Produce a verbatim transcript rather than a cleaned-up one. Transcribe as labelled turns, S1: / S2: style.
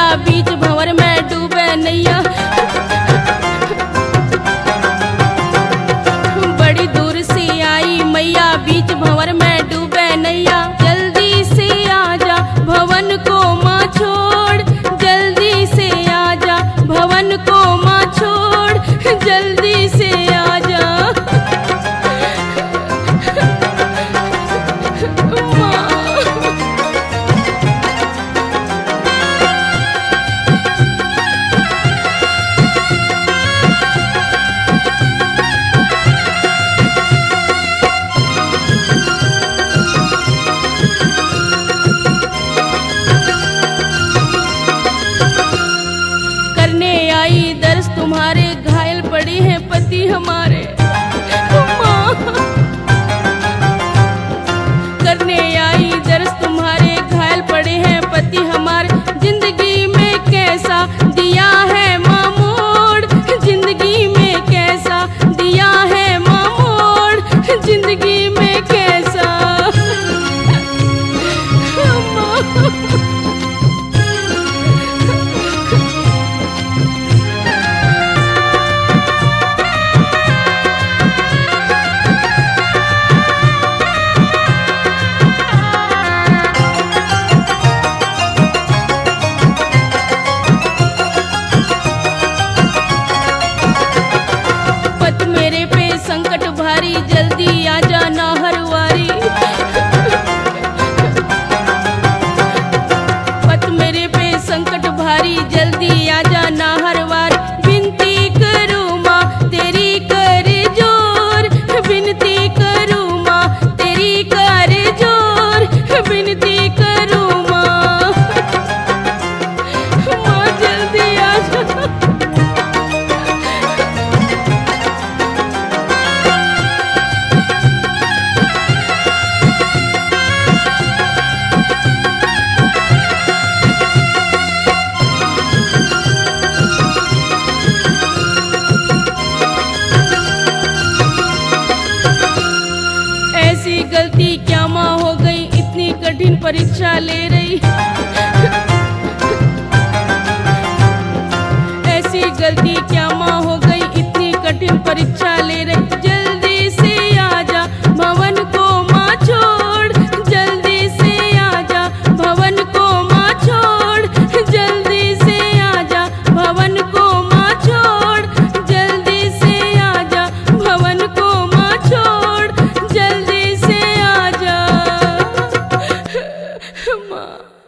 S1: बीच भंवर में डूबे नैया। बड़ी दूर से आई मैया बीच भंवर में डूबे नैया। जल्दी से आजा भवन को माँ छोड़, जल्दी से आजा भवन को माँ छोड़, जल्दी से आजा। करने आई दर्श तुम्हारे, घायल पड़े हैं पति हमारे। माँ करने आई दर्श तुम्हारे, घायल पड़े हैं पति हमारे। जिंदगी में कैसा दिया है माँ मोड़, जिंदगी में कैसा दिया है माँ मोड़, जिंदगी में कैसा। पत मेरे पे संकट भारी, जल्दी आजा ना हरवारी। पत मेरे पे संकट भारी, जल्दी आजा ना हरवारी। विनती करूँ माँ तेरी कर जोर, विनती करूँ माँ तेरी कर जोर, विनती करूँ माँ। माँ जल्दी आजा। ऐसी गलती क्या माँ हो गई, इतनी कठिन परीक्षा ले रही। ऐसी गलती क्या माँ हो गई, इतनी कठिन परीक्षा ले रही। जल्दी से आजा भवन को माँ छोड़, जल्दी से आजा भवन को माँ छोड़, जल्दी से आजा भवन को माँ छोड़, जल्दी से आजा भवन को माँ छोड़, जल्दी से आजा। माँ